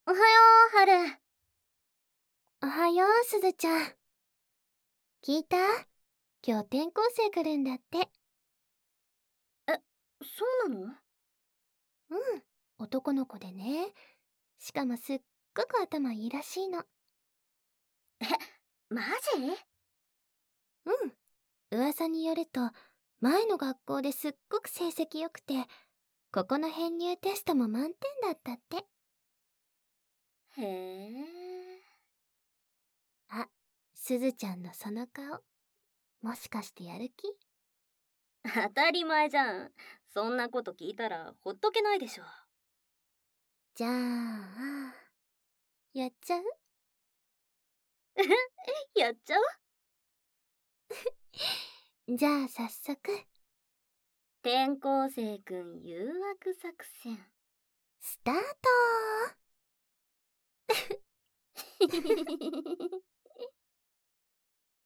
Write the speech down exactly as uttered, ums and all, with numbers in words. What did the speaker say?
おはよう、はる。 おはよう、すずちゃん。聞いた？今日転校生来るんだって。 え、そうなの？ うん、男の子でね。しかもすっごく頭いいらしいの。 え、マジ？ うん、噂によると、前の学校ですっごく成績良くて、ここの編入テストも満点だったって。 へえ。 あ、すずちゃんのその顔。もしかしてやる気？ 当たり前じゃん。そんなこと聞いたらほっとけないでしょ。 じゃあ、やっちゃう？ やっちゃう？ じゃあ早速。 転校生くん誘惑作戦。 スタートー